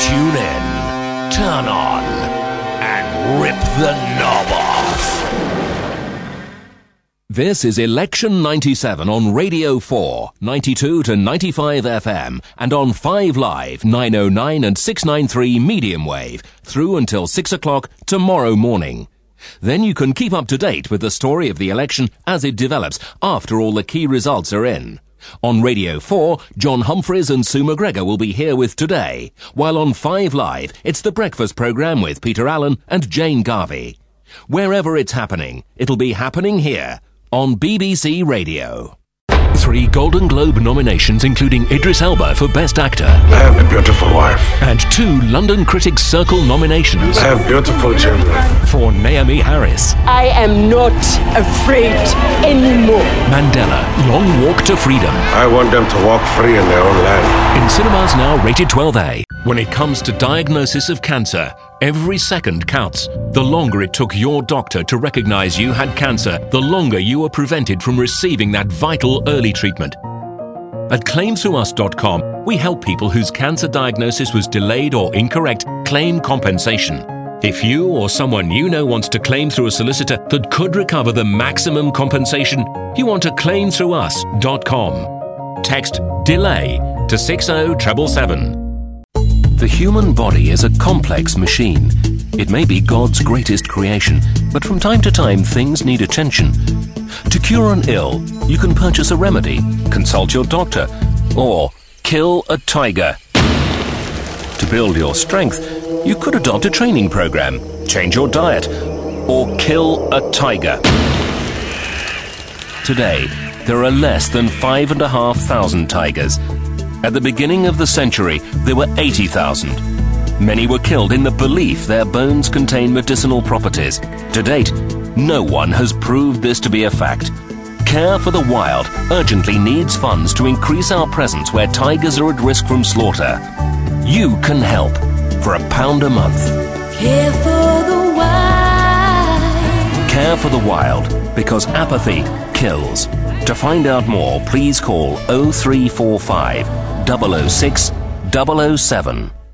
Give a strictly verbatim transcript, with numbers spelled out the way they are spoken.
Tune in, turn on, and rip the knob off. This is Election ninety-seven on Radio four, ninety-two to ninety-five F M, and on five Live, nine oh nine and six ninety-three medium wave, through until six o'clock tomorrow morning. Then you can keep up to date with the story of the election as it develops after all the key results are in. On Radio four, John Humphreys and Sue McGregor will be here with Today, while on five Live, it's the breakfast programme with Peter Allen and Jane Garvey. Wherever it's happening, it'll be happening here on B B C Radio. Three Golden Globe nominations, including Idris Elba for Best Actor. I have a beautiful wife. And two London Critics Circle nominations. I have beautiful children. For Naomi Harris. I am not afraid anymore. Mandela, Long Walk to Freedom. I want them to walk free in their own land. In cinemas now, rated twelve A. When it comes to diagnosis of cancer, every second counts. The longer it took your doctor to recognize you had cancer, the longer you were prevented from receiving that vital early treatment. At claim through us dot com, we help people whose cancer diagnosis was delayed or incorrect claim compensation. If you or someone you know wants to claim through a solicitor that could recover the maximum compensation, you want to claim through us dot com. Text DELAY to six oh seven seven. The human body is a complex machine. It may be God's greatest creation, but from time to time things need attention. To cure an ill, you can purchase a remedy, consult your doctor, or kill a tiger. To build your strength, you could adopt a training program, change your diet, or kill a tiger. Today, there are less than five and a half thousand tigers. At the beginning of the century, there were eighty thousand. Many were killed in the belief their bones contain medicinal properties. To date, no one has proved this to be a fact. Care for the Wild urgently needs funds to increase our presence where tigers are at risk from slaughter. You can help for a pound a month. Care for the Wild. Care for the Wild, because apathy kills. To find out more, please call oh three four five, double oh six, double oh seven.